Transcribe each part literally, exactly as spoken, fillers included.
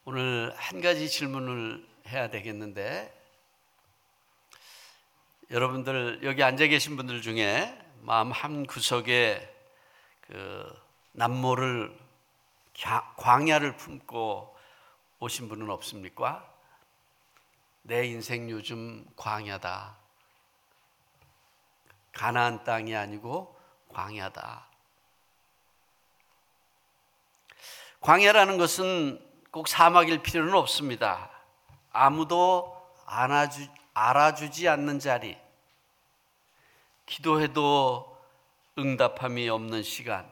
오늘 한 가지 질문을 해야 되겠는데, 여러분들 여기 앉아 계신 분들 중에 마음 한 구석에 그 남모를 광야를 품고 오신 분은 없습니까? 내 인생 요즘 광야다. 가나안 땅이 아니고 광야다. 광야라는 것은 꼭 사막일 필요는 없습니다. 아무도 안아주, 알아주지 않는 자리, 기도해도 응답함이 없는 시간,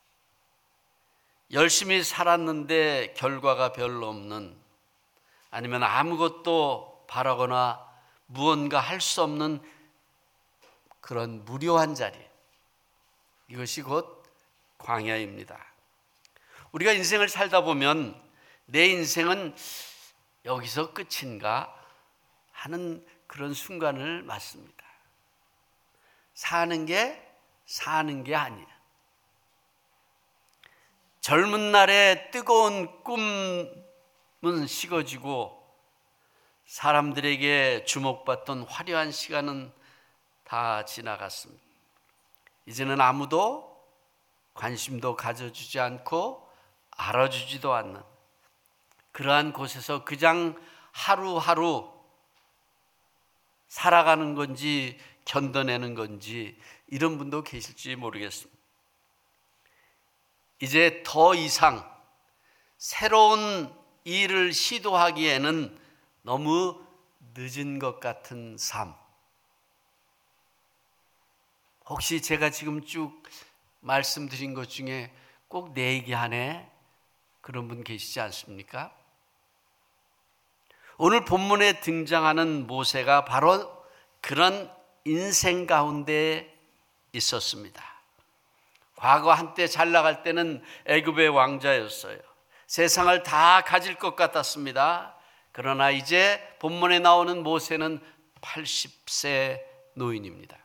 열심히 살았는데 결과가 별로 없는, 아니면 아무것도 바라거나 무언가 할 수 없는 그런 무료한 자리, 이것이 곧 광야입니다. 우리가 인생을 살다 보면 내 인생은 여기서 끝인가 하는 그런 순간을 맞습니다. 사는 게 사는 게 아니에요. 젊은 날의 뜨거운 꿈은 식어지고 사람들에게 주목받던 화려한 시간은 다 지나갔습니다. 이제는 아무도 관심도 가져주지 않고 알아주지도 않는 그러한 곳에서 그냥 하루하루 살아가는 건지 견뎌내는 건지 이런 분도 계실지 모르겠습니다. 이제 더 이상 새로운 일을 시도하기에는 너무 늦은 것 같은 삶. 혹시 제가 지금 쭉 말씀드린 것 중에 꼭 내 얘기 하네 그런 분 계시지 않습니까? 오늘 본문에 등장하는 모세가 바로 그런 인생 가운데 있었습니다. 과거 한때 잘 나갈 때는 애굽의 왕자였어요. 세상을 다 가질 것 같았습니다. 그러나 이제 본문에 나오는 모세는 팔십 세 노인입니다.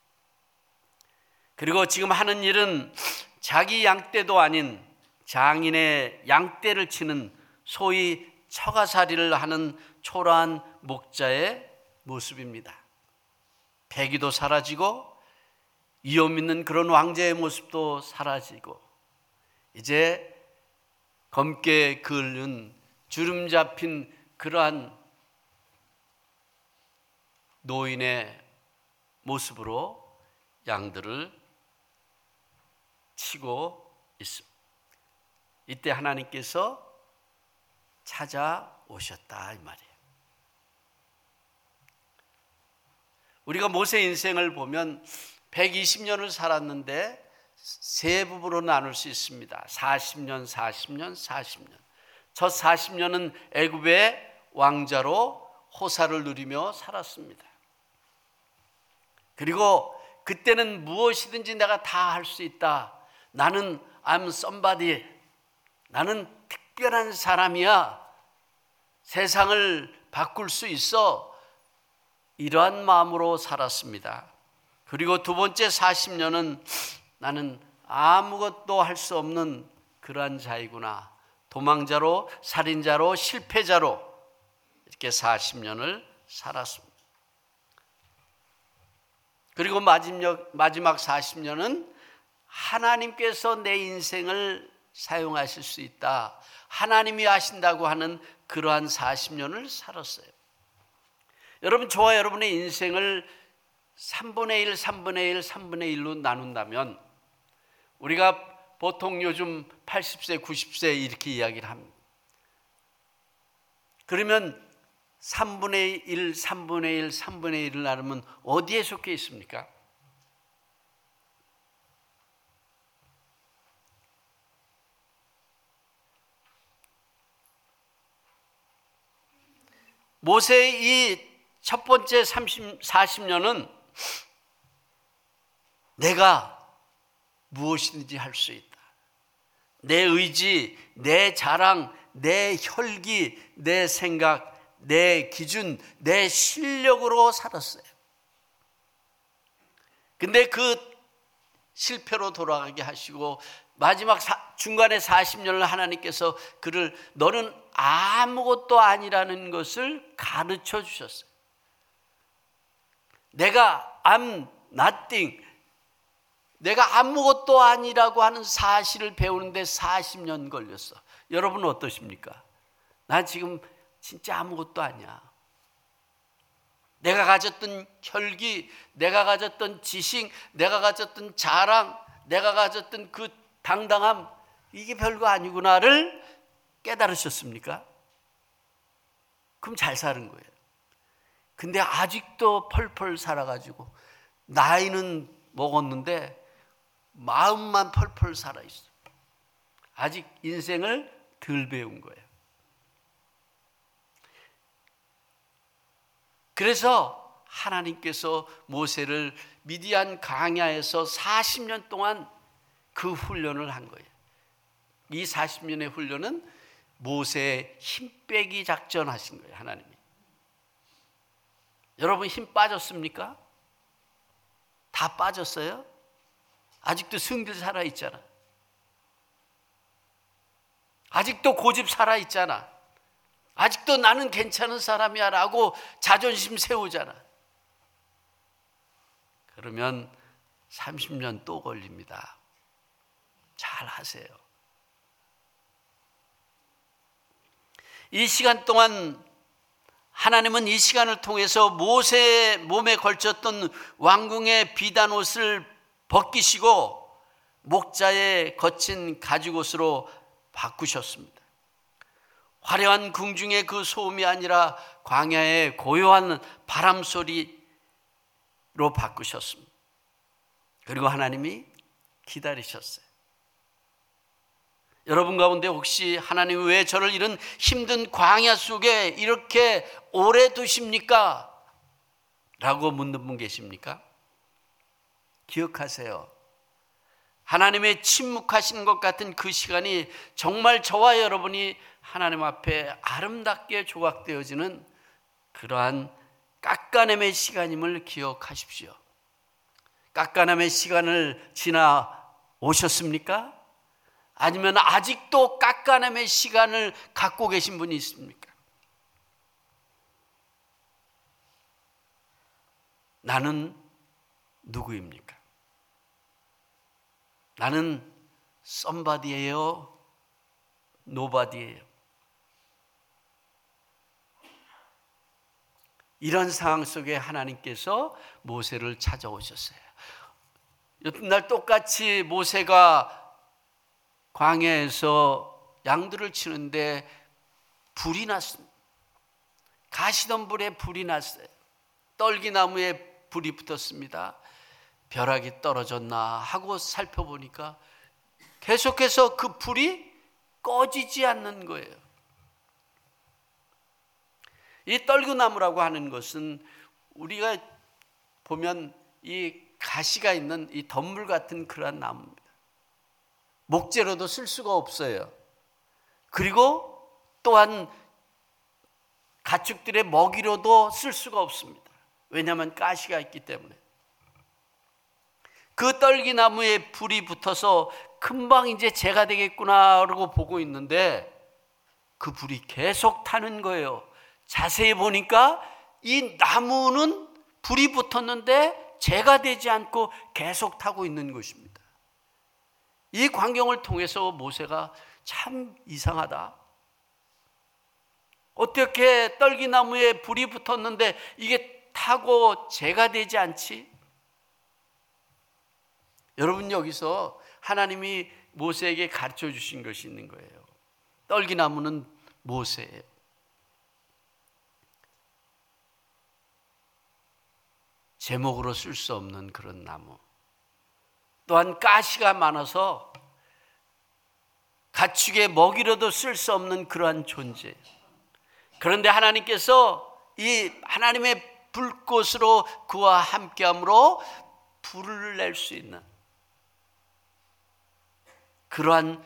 그리고 지금 하는 일은 자기 양떼도 아닌 장인의 양떼를 치는 소위 처가살이를 하는 초라한 목자의 모습입니다. 패기도 사라지고 위험 있는 그런 왕자의 모습도 사라지고 이제 검게 그을른 주름 잡힌 그러한 노인의 모습으로 양들을 치고 있습니다. 이때 하나님께서 찾아오셨다 이 말이에요. 우리가 모세 인생을 보면 백이십 년을 살았는데 세 부분으로 나눌 수 있습니다. 사십 년, 사십 년, 사십 년. 첫 사십 년은 애굽의 왕자로 호사를 누리며 살았습니다. 그리고 그때는 무엇이든지 내가 다 할 수 있다. 나는 I'm somebody. 나는 특별한 사람이야. 세상을 바꿀 수 있어. 이러한 마음으로 살았습니다. 그리고 두 번째 사십 년은 나는 아무것도 할 수 없는 그러한 자이구나. 도망자로, 살인자로, 실패자로 이렇게 사십 년을 살았습니다. 그리고 마지막, 마지막 사십 년은 하나님께서 내 인생을 사용하실 수 있다. 하나님이 하신다고 하는 그러한 사십 년을 살았어요. 여러분, 저와 여러분의 인생을 삼분의 일, 삼분의 일, 삼분의 일로 나눈다면 우리가 보통 요즘 팔십 세, 구십 세 이렇게 이야기를 합니다. 그러면 삼분의 일, 삼분의 일, 삼분의 일을 나누면 어디에 속해 있습니까? 모세의 이 첫 번째 삼십, 사십 년은 내가 무엇이든지 할 수 있다. 내 의지, 내 자랑, 내 혈기, 내 생각, 내 기준, 내 실력으로 살았어요. 근데 그 실패로 돌아가게 하시고 마지막 사, 중간에 사십 년을 하나님께서 그를 너는 아무것도 아니라는 것을 가르쳐 주셨어요. 내가 I'm nothing, 내가 아무것도 아니라고 하는 사실을 배우는데 사십 년 걸렸어. 여러분은 어떠십니까? 난 지금 진짜 아무것도 아니야. 내가 가졌던 혈기, 내가 가졌던 지식, 내가 가졌던 자랑, 내가 가졌던 그 당당함, 이게 별거 아니구나를 깨달으셨습니까? 그럼 잘 사는 거예요. 근데 아직도 펄펄 살아가지고 나이는 먹었는데 마음만 펄펄 살아있어. 아직 인생을 덜 배운 거예요. 그래서 하나님께서 모세를 미디안 광야에서 사십 년 동안 그 훈련을 한 거예요. 이 사십 년의 훈련은 모세의 힘 빼기 작전 하신 거예요, 하나님이. 여러분 힘 빠졌습니까? 다 빠졌어요? 아직도 승질 살아있잖아. 아직도 고집 살아있잖아. 아직도 나는 괜찮은 사람이야 라고 자존심 세우잖아. 그러면 삼십 년 또 걸립니다. 잘 하세요. 이 시간 동안 하나님은 이 시간을 통해서 모세의 몸에 걸쳤던 왕궁의 비단 옷을 벗기시고 목자의 거친 가죽옷으로 바꾸셨습니다. 화려한 궁중의 그 소음이 아니라 광야의 고요한 바람 소리로 바꾸셨습니다. 그리고 하나님이 기다리셨어요. 여러분 가운데 혹시 하나님 왜 저를 이런 힘든 광야 속에 이렇게 오래 두십니까? 라고 묻는 분 계십니까? 기억하세요. 하나님의 침묵하시는 것 같은 그 시간이 정말 저와 여러분이 하나님 앞에 아름답게 조각되어지는 그러한 깎아냄의 시간임을 기억하십시오. 깎아냄의 시간을 지나 오셨습니까? 아니면 아직도 깎아냄의 시간을 갖고 계신 분이 있습니까? 나는 누구입니까? 나는 somebody예요? nobody예요? 이런 상황 속에 하나님께서 모세를 찾아오셨어요. 이튿날 똑같이 모세가 광야에서 양들을 치는데 불이 났습니다. 가시덤불에 불이 났어요. 떨기나무에 불이 붙었습니다. 벼락이 떨어졌나 하고 살펴보니까 계속해서 그 불이 꺼지지 않는 거예요. 이 떨기나무라고 하는 것은 우리가 보면 이 가시가 있는 이 덤불 같은 그런 나무입니다. 목재로도 쓸 수가 없어요. 그리고 또한 가축들의 먹이로도 쓸 수가 없습니다. 왜냐하면 가시가 있기 때문에. 그 떨기나무에 불이 붙어서 금방 이제 재가 되겠구나라고 보고 있는데 그 불이 계속 타는 거예요. 자세히 보니까 이 나무는 불이 붙었는데 재가 되지 않고 계속 타고 있는 것입니다. 이 광경을 통해서 모세가 참 이상하다. 어떻게 떨기나무에 불이 붙었는데 이게 타고 재가 되지 않지? 여러분 여기서 하나님이 모세에게 가르쳐 주신 것이 있는 거예요. 떨기나무는 모세예요. 제목으로 쓸 수 없는 그런 나무. 또한 가시가 많아서 가축의 먹이로도 쓸 수 없는 그러한 존재. 그런데 하나님께서 이 하나님의 불꽃으로 그와 함께함으로 불을 낼 수 있는 그러한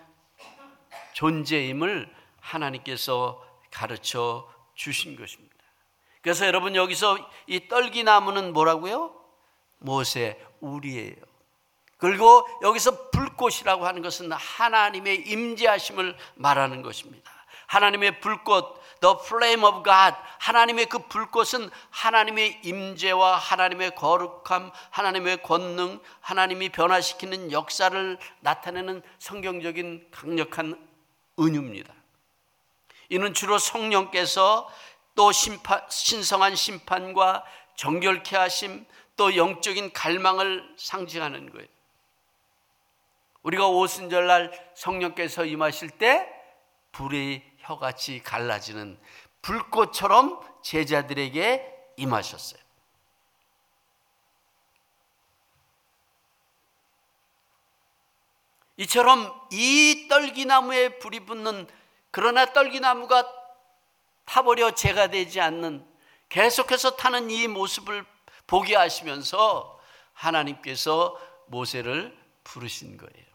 존재임을 하나님께서 가르쳐 주신 것입니다. 그래서 여러분 여기서 이 떨기나무는 뭐라고요? 모세, 우리예요. 그리고 여기서 불꽃이라고 하는 것은 하나님의 임재하심을 말하는 것입니다. 하나님의 불꽃, the flame of God, 하나님의 그 불꽃은 하나님의 임재와 하나님의 거룩함, 하나님의 권능, 하나님이 변화시키는 역사를 나타내는 성경적인 강력한 은유입니다. 이는 주로 성령께서 또 심판, 신성한 심판과 정결케 하심, 또 영적인 갈망을 상징하는 거예요. 우리가 오순절날 성령께서 임하실 때 불의 혀같이 갈라지는 불꽃처럼 제자들에게 임하셨어요. 이처럼 이 떨기나무에 불이 붙는, 그러나 떨기나무가 타버려 재가 되지 않는, 계속해서 타는 이 모습을 보게 하시면서 하나님께서 모세를 부르신 거예요.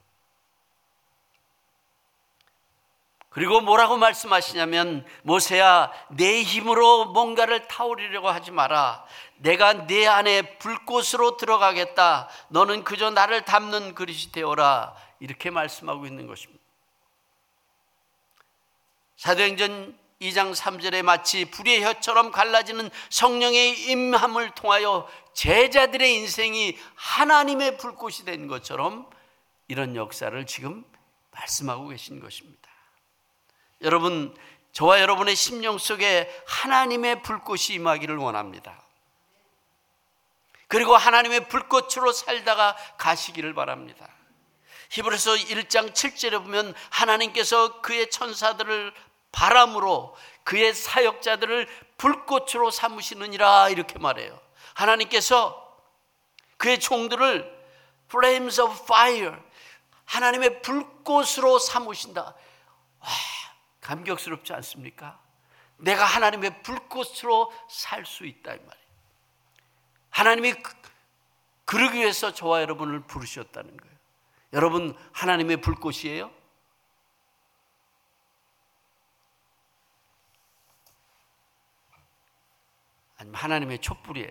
그리고 뭐라고 말씀하시냐면, 모세야, 내 힘으로 뭔가를 타오르려고 하지 마라. 내가 내 안에 불꽃으로 들어가겠다. 너는 그저 나를 담는 그릇이 되어라. 이렇게 말씀하고 있는 것입니다. 사도행전 이 장 삼 절에 마치 불의 혀처럼 갈라지는 성령의 임함을 통하여 제자들의 인생이 하나님의 불꽃이 된 것처럼 이런 역사를 지금 말씀하고 계신 것입니다. 여러분, 저와 여러분의 심령 속에 하나님의 불꽃이 임하기를 원합니다. 그리고 하나님의 불꽃으로 살다가 가시기를 바랍니다. 히브리서 일 장 칠 절에 보면 하나님께서 그의 천사들을 바람으로 그의 사역자들을 불꽃으로 삼으시느니라 이렇게 말해요. 하나님께서 그의 종들을 flames of fire, 하나님의 불꽃으로 삼으신다. 와, 감격스럽지 않습니까? 내가 하나님의 불꽃으로 살 수 있다 이 말이에요. 하나님이 그러기 위해서 저와 여러분을 부르셨다는 거예요. 여러분, 하나님의 불꽃이에요? 아니면 하나님의 촛불이에요?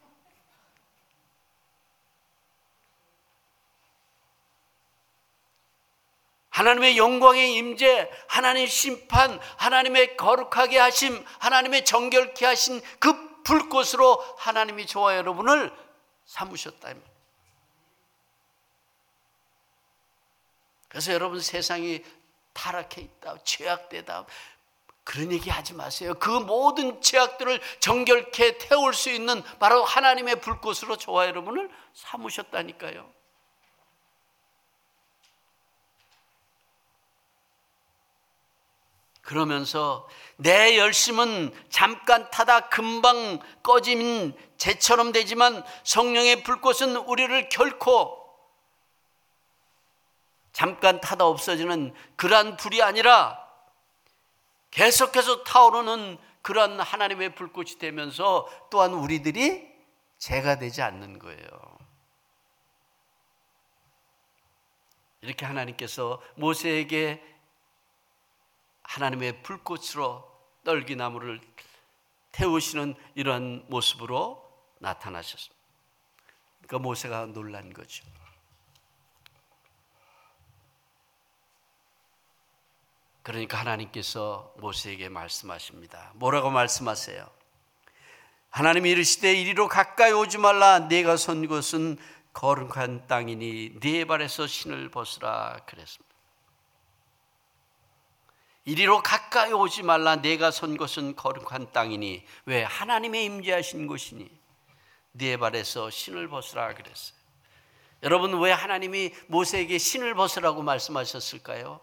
하나님의 영광의 임재, 하나님의 심판, 하나님의 거룩하게 하심, 하나님의 정결케 하신 그 불꽃으로 하나님이 저와 여러분을 삼으셨다. 그래서 여러분, 세상이 타락해 있다, 죄악되다, 그런 얘기 하지 마세요. 그 모든 죄악들을 정결케 태울 수 있는 바로 하나님의 불꽃으로 저와 여러분을 삼으셨다니까요. 그러면서 내 열심은 잠깐 타다 금방 꺼진 재처럼 되지만 성령의 불꽃은 우리를 결코 잠깐 타다 없어지는 그러한 불이 아니라 계속해서 타오르는 그러한 하나님의 불꽃이 되면서 또한 우리들이 재가 되지 않는 거예요. 이렇게 하나님께서 모세에게 하나님의 불꽃으로 떨기나무를 태우시는 이러한 모습으로 나타나셨습니다. 그러니까 모세가 놀란 거죠. 그러니까 하나님께서 모세에게 말씀하십니다. 뭐라고 말씀하세요? 하나님이 이르시되 이리로 가까이 오지 말라. 네가 선 곳은 거룩한 땅이니 네 발에서 신을 벗으라 그랬습니다. 이리로 가까이 오지 말라. 네가 선 곳은 거룩한 땅이니, 왜? 하나님의 임재하신 곳이니 네 발에서 신을 벗으라 그랬어요. 여러분, 왜 하나님이 모세에게 신을 벗으라고 말씀하셨을까요?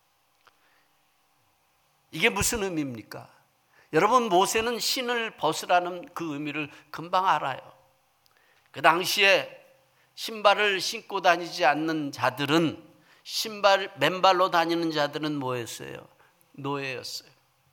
이게 무슨 의미입니까? 여러분, 모세는 신을 벗으라는 그 의미를 금방 알아요. 그 당시에 신발을 신고 다니지 않는 자들은, 신발 맨발로 다니는 자들은 뭐였어요? 노예였어요.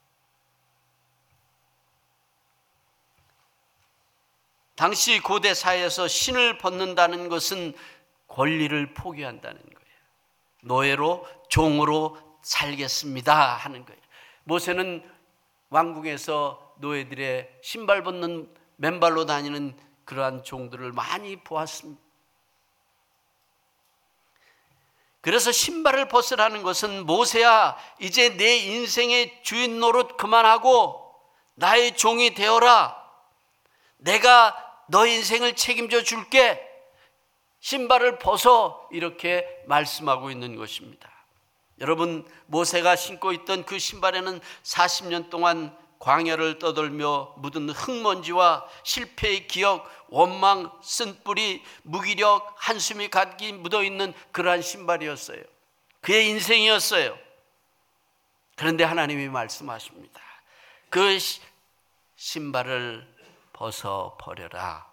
당시 고대 사회에서 신을 벗는다는 것은 권리를 포기한다는 거예요. 노예로, 종으로 살겠습니다 하는 거예요. 모세는 왕궁에서 노예들의 신발 벗는, 맨발로 다니는 그러한 종들을 많이 보았습니다. 그래서 신발을 벗으라는 것은 모세야, 이제 내 인생의 주인 노릇 그만하고 나의 종이 되어라. 내가 너 인생을 책임져 줄게. 신발을 벗어, 이렇게 말씀하고 있는 것입니다. 여러분, 모세가 신고 있던 그 신발에는 사십 년 동안 광야를 떠돌며 묻은 흙먼지와 실패의 기억, 원망, 쓴뿌리, 무기력, 한숨이 가득히 묻어있는 그러한 신발이었어요. 그의 인생이었어요. 그런데 하나님이 말씀하십니다. 그 신발을 벗어버려라.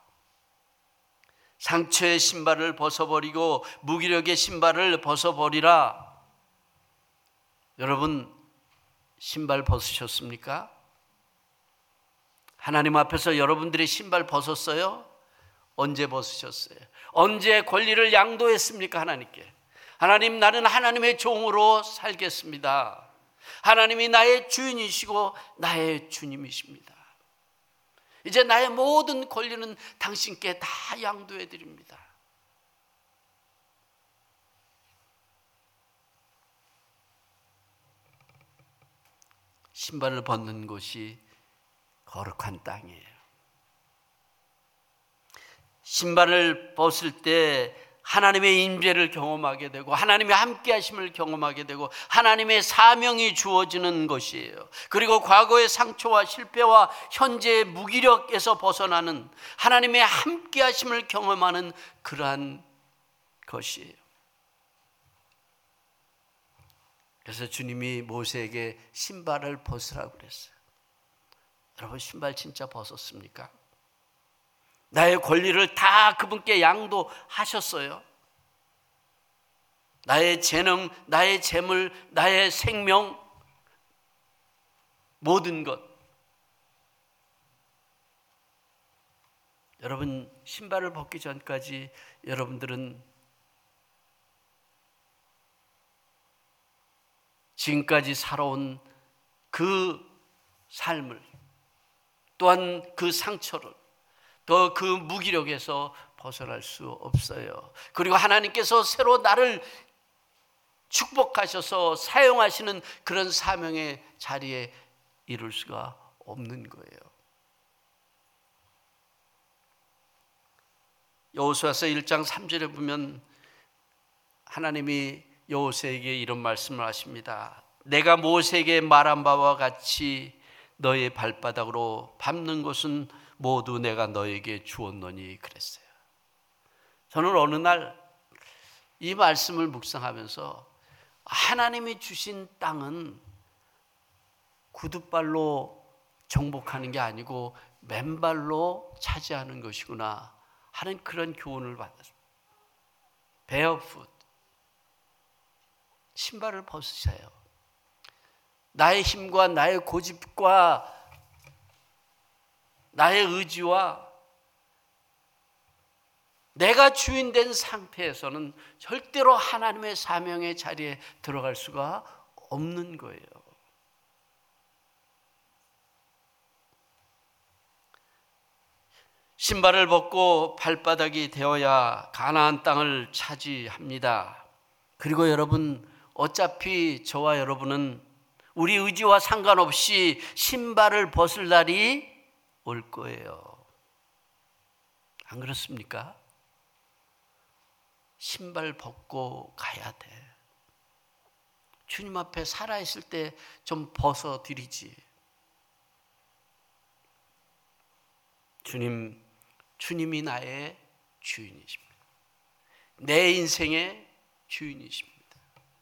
상처의 신발을 벗어버리고 무기력의 신발을 벗어버리라. 여러분, 신발 벗으셨습니까? 하나님 앞에서 여러분들이 신발 벗었어요? 언제 벗으셨어요? 언제 권리를 양도했습니까? 하나님께. 하나님, 나는 하나님의 종으로 살겠습니다. 하나님이 나의 주인이시고 나의 주님이십니다. 이제 나의 모든 권리는 당신께 다 양도해 드립니다. 신발을 벗는 곳이 거룩한 땅이에요. 신발을 벗을 때 하나님의 임재를 경험하게 되고 하나님의 함께 하심을 경험하게 되고 하나님의 사명이 주어지는 것이에요. 그리고 과거의 상처와 실패와 현재의 무기력에서 벗어나는 하나님의 함께 하심을 경험하는 그러한 것이에요. 그래서 주님이 모세에게 신발을 벗으라고 그랬어요. 여러분, 신발 진짜 벗었습니까? 나의 권리를 다 그분께 양도하셨어요. 나의 재능, 나의 재물, 나의 생명, 모든 것. 여러분, 신발을 벗기 전까지 여러분들은 지금까지 살아온 그 삶을, 또한 그 상처를, 또 그 무기력에서 벗어날 수 없어요. 그리고 하나님께서 새로 나를 축복하셔서 사용하시는 그런 사명의 자리에 이룰 수가 없는 거예요. 여호수아서 일 장 삼 절에 보면 하나님이 여호수아에게 이런 말씀을 하십니다. 내가 모세에게 말한 바와 같이 너의 발바닥으로 밟는 것은 모두 내가 너에게 주었노니 그랬어요. 저는 어느 날 이 말씀을 묵상하면서 하나님이 주신 땅은 구둣발로 정복하는 게 아니고 맨발로 차지하는 것이구나 하는 그런 교훈을 받았습니다. 베어풋, 신발을 벗으세요. 나의 힘과 나의 고집과 나의 의지와 내가 주인 된 상태에서는 절대로 하나님의 사명의 자리에 들어갈 수가 없는 거예요. 신발을 벗고 발바닥이 되어야 가나안 땅을 차지합니다. 그리고 여러분, 어차피 저와 여러분은 우리 의지와 상관없이 신발을 벗을 날이 올 거예요. 안 그렇습니까? 신발 벗고 가야 돼. 주님 앞에 살아있을 때 좀 벗어 드리지. 주님, 주님이 나의 주인이십니다. 내 인생의 주인이십니다.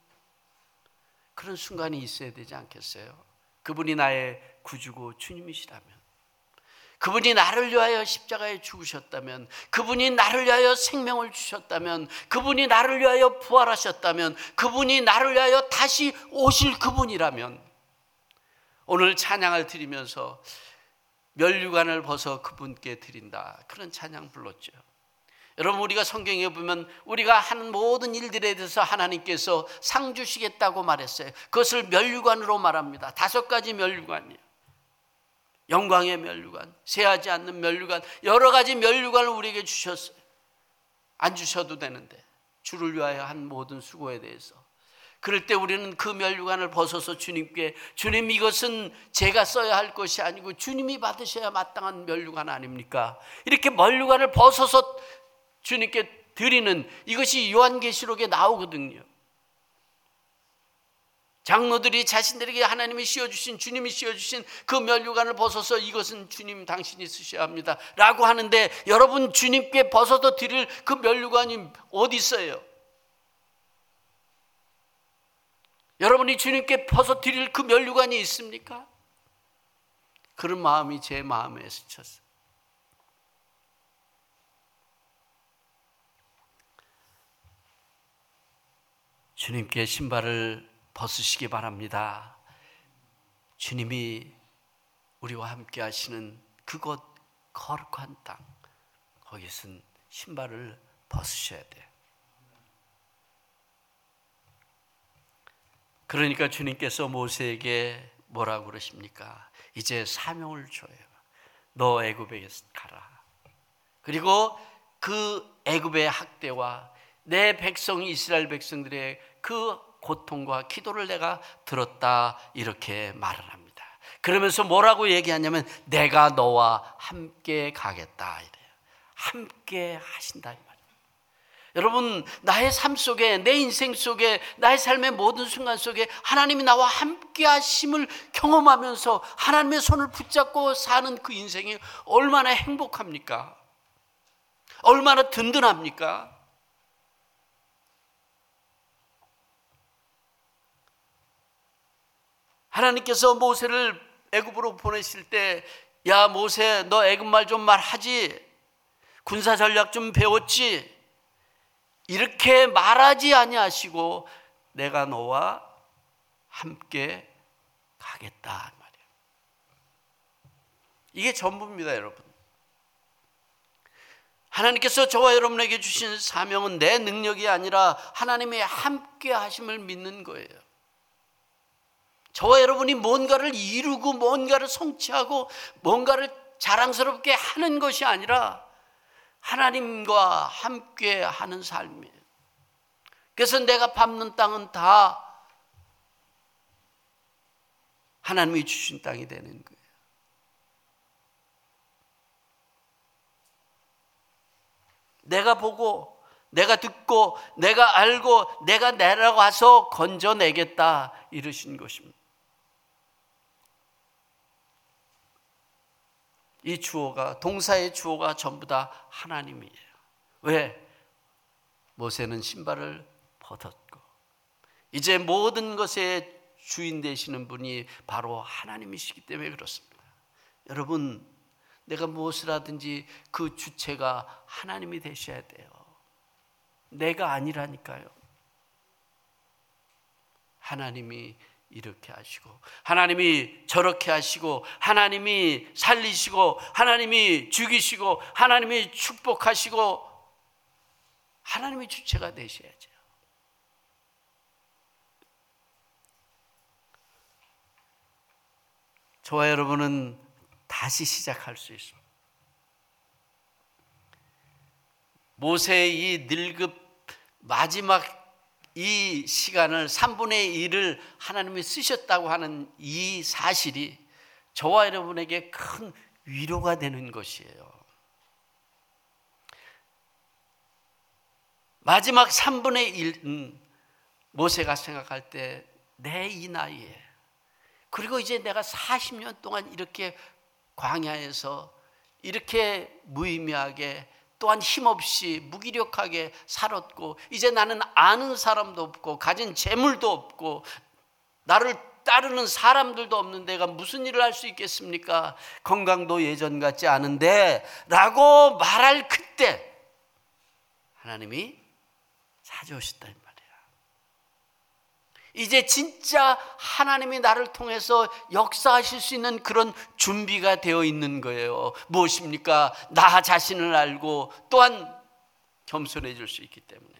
그런 순간이 있어야 되지 않겠어요? 그분이 나의 구주고 주님이시라면, 그분이 나를 위하여 십자가에 죽으셨다면, 그분이 나를 위하여 생명을 주셨다면, 그분이 나를 위하여 부활하셨다면, 그분이 나를 위하여 다시 오실 그분이라면, 오늘 찬양을 드리면서 면류관을 벗어 그분께 드린다, 그런 찬양 불렀죠. 여러분, 우리가 성경에 보면 우리가 하는 모든 일들에 대해서 하나님께서 상 주시겠다고 말했어요. 그것을 면류관으로 말합니다. 다섯 가지 면류관이에요. 영광의 면류관, 세하지 않는 면류관, 여러 가지 면류관을 우리에게 주셨어요. 안 주셔도 되는데 주를 위하여 한 모든 수고에 대해서. 그럴 때 우리는 그 면류관을 벗어서 주님께, 주님 이것은 제가 써야 할 것이 아니고 주님이 받으셔야 마땅한 면류관 아닙니까? 이렇게 면류관을 벗어서 주님께 드리는, 이것이 요한계시록에 나오거든요. 장로들이 자신들에게 하나님이 씌워주신, 주님이 씌워주신 그 면류관을 벗어서 이것은 주님 당신이 쓰셔야 합니다 라고 하는데, 여러분 주님께 벗어서 드릴 그 면류관이 어디 있어요? 여러분이 주님께 벗어 드릴 그 면류관이 있습니까? 그런 마음이 제 마음에 스쳤어요. 주님께 신발을 벗으시기 바랍니다. 주님이 우리와 함께 하시는 그곳 거룩한 땅, 거기선 신발을 벗으셔야 돼요. 그러니까 주님께서 모세에게 뭐라고 그러십니까? 이제 사명을 줘요. 너 애굽에 가라. 그리고 그 애굽의 학대와 내 백성 이스라엘 백성들의 그 고통과 기도를 내가 들었다, 이렇게 말을 합니다. 그러면서 뭐라고 얘기하냐면 내가 너와 함께 가겠다 이래요. 함께 하신다 이 말이에요. 여러분, 나의 삶 속에, 내 인생 속에, 나의 삶의 모든 순간 속에 하나님이 나와 함께 하심을 경험하면서 하나님의 손을 붙잡고 사는 그 인생이 얼마나 행복합니까? 얼마나 든든합니까? 하나님께서 모세를 애굽으로 보내실 때, 야 모세, 너 애굽 말 좀 말하지, 군사 전략 좀 배웠지, 이렇게 말하지 아니하시고 내가 너와 함께 가겠다 말이에요. 이게 전부입니다, 여러분. 하나님께서 저와 여러분에게 주신 사명은 내 능력이 아니라 하나님의 함께 하심을 믿는 거예요. 저와 여러분이 뭔가를 이루고 뭔가를 성취하고 뭔가를 자랑스럽게 하는 것이 아니라 하나님과 함께 하는 삶이에요. 그래서 내가 밟는 땅은 다 하나님이 주신 땅이 되는 거예요. 내가 보고, 내가 듣고, 내가 알고, 내가 내려가서 건져내겠다 이러신 것입니다. 이 주어가, 동사의 주어가 전부 다 하나님이에요. 왜? 모세는 신발을 벗었고 이제 모든 것의 주인 되시는 분이 바로 하나님이시기 때문에 그렇습니다. 여러분, 내가 무엇을 하든지 그 주체가 하나님이 되셔야 돼요. 내가 아니라니까요. 하나님이 이렇게 하시고 하나님이 저렇게 하시고 하나님이 살리시고 하나님이 죽이시고 하나님이 축복하시고 하나님이 주체가 되셔야죠. 저와 여러분은 다시 시작할 수 있습니다. 모세의 이 늙은 마지막 이 시간을 삼분의 일을 하나님이 쓰셨다고 하는 이 사실이 저와 여러분에게 큰 위로가 되는 것이에요. 마지막 삼분의 일은 모세가 생각할 때 내 이 나이에, 그리고 이제 내가 사십 년 동안 이렇게 광야에서 이렇게 무의미하게 또한 힘없이 무기력하게 살았고 이제 나는 아는 사람도 없고 가진 재물도 없고 나를 따르는 사람들도 없는 내가 무슨 일을 할 수 있겠습니까? 건강도 예전 같지 않은데 라고 말할 그때 하나님이 찾아오셨다 이 말이야. 이제 진짜 하나님이 나를 통해서 역사하실 수 있는 그런 준비가 되어 있는 거예요. 무엇입니까? 나 자신을 알고 또한 겸손해질 수 있기 때문에.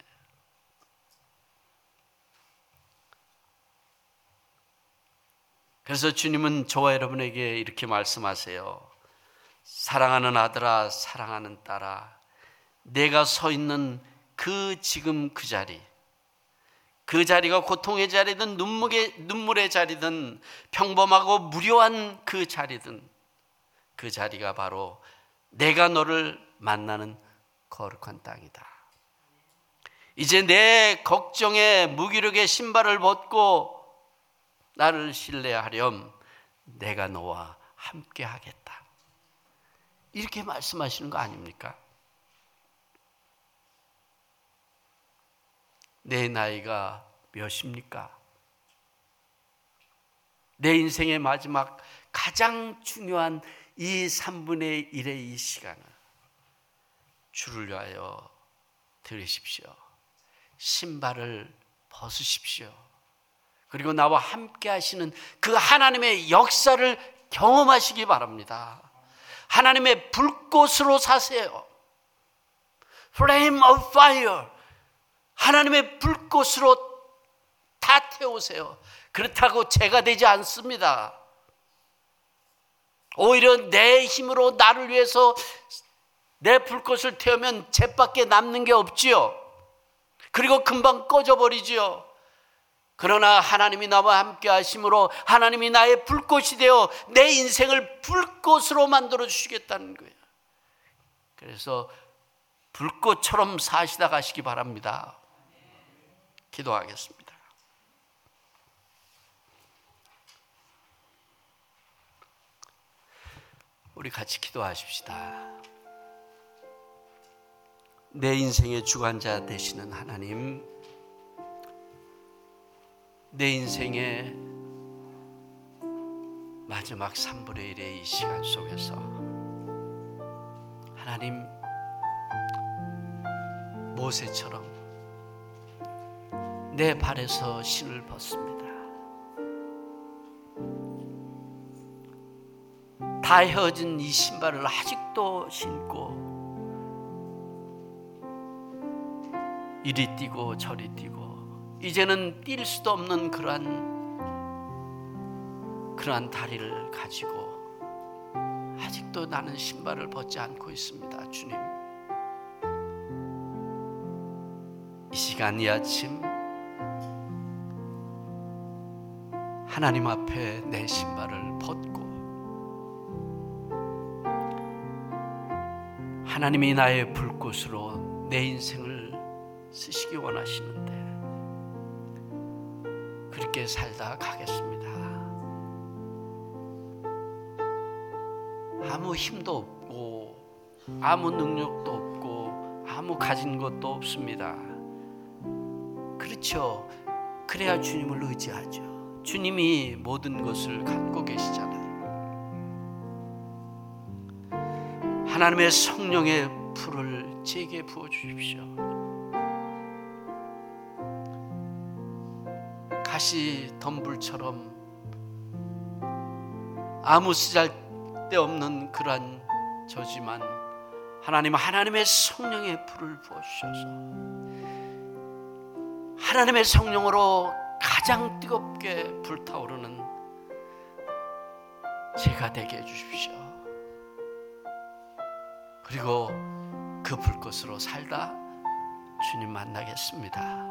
그래서 주님은 저와 여러분에게 이렇게 말씀하세요. 사랑하는 아들아, 사랑하는 딸아, 내가 서 있는 그 지금 그 자리, 그 자리가 고통의 자리든 눈물의, 눈물의 자리든 평범하고 무료한 그 자리든 그 자리가 바로 내가 너를 만나는 거룩한 땅이다. 이제 내 걱정의 무기력의 신발을 벗고 나를 신뢰하렴. 내가 너와 함께 하겠다. 이렇게 말씀하시는 거 아닙니까? 내 나이가 몇입니까? 내 인생의 마지막 가장 중요한 이 삼분의 일의 이 시간을 주를 위하여 들으십시오. 신발을 벗으십시오. 그리고 나와 함께 하시는 그 하나님의 역사를 경험하시기 바랍니다. 하나님의 불꽃으로 사세요. Flame of fire. 하나님의 불꽃으로 다 태우세요. 그렇다고 제가 되지 않습니다. 오히려 내 힘으로 나를 위해서 내 불꽃을 태우면 잿밖에 남는 게 없지요. 그리고 금방 꺼져버리지요. 그러나 하나님이 나와 함께 하심으로 하나님이 나의 불꽃이 되어 내 인생을 불꽃으로 만들어 주시겠다는 거예요. 그래서 불꽃처럼 사시다 가시기 바랍니다. 기도하겠습니다. 우리 같이 기도하십시다. 내 인생의 주관자 되시는 하나님, 내 인생의 마지막 삼분의 일의 이 시간 속에서 하나님, 모세처럼 내 발에서 신을 벗습니다. 다 헤어진 이 신발을 아직도 신고 이리 뛰고 저리 뛰고 이제는 뛸 수도 없는 그러한 그러한 다리를 가지고 아직도 나는 신발을 벗지 않고 있습니다. 주님, 이 시간 이 아침 하나님 앞에 내 신발을 벗고 하나님이 나의 불꽃으로 내 인생을 쓰시기 원하시는데 그렇게 살다 가겠습니다. 아무 힘도 없고 아무 능력도 없고 아무 가진 것도 없습니다. 그렇죠. 그래야 주님을 의지하죠. 주님이 모든 것을 갖고 계시잖아요. 하나님의 성령의 불을 제게 부어주십시오. 가시 덤불처럼 아무 쓰잘데없는 그러한 저지만 하나님, 하나님의 성령의 불을 부어주셔서 하나님의 성령으로 가장 뜨겁게 불타오르는 제가 되게 해주십시오. 그리고 그 불꽃으로 살다 주님 만나겠습니다.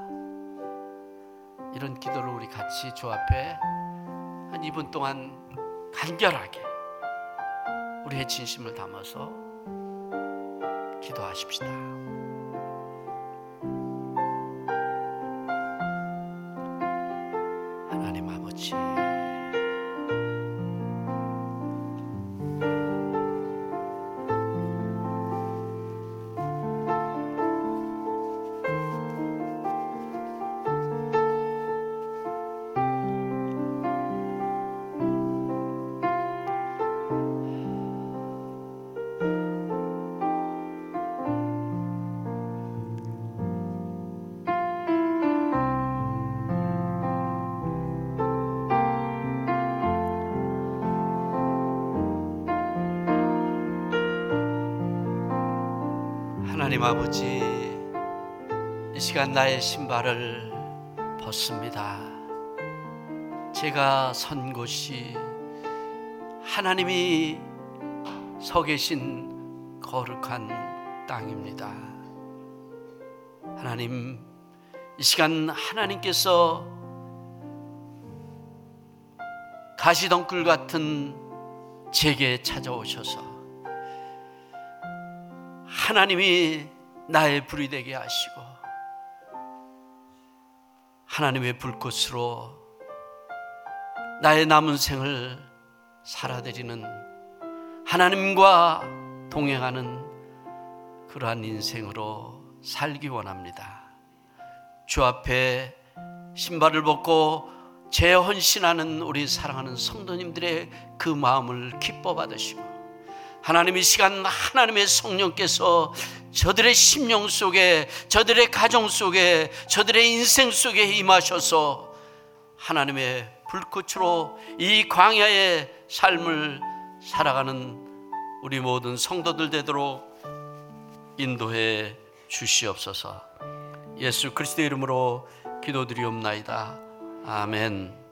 이런 기도를 우리 같이 주 앞에 한 이 분 동안 간결하게 우리의 진심을 담아서 기도하십시다. 하나님 아버지, 하나님 아버지, 이 시간 나의 신발을 벗습니다. 제가 선 곳이 하나님이 서 계신 거룩한 땅입니다. 하나님, 이 시간 하나님께서 가시덩굴 같은 제게 찾아오셔서 하나님이 나의 불이 되게 하시고 하나님의 불꽃으로 나의 남은 생을 살아드리는, 하나님과 동행하는 그러한 인생으로 살기 원합니다. 주 앞에 신발을 벗고 재헌신하는 우리 사랑하는 성도님들의 그 마음을 기뻐 받으시고, 하나님 이 시간 하나님의 성령께서 저들의 심령 속에, 저들의 가정 속에, 저들의 인생 속에 임하셔서 하나님의 불꽃으로 이 광야의 삶을 살아가는 우리 모든 성도들 되도록 인도해 주시옵소서. 예수 그리스도의 이름으로 기도드리옵나이다. 아멘.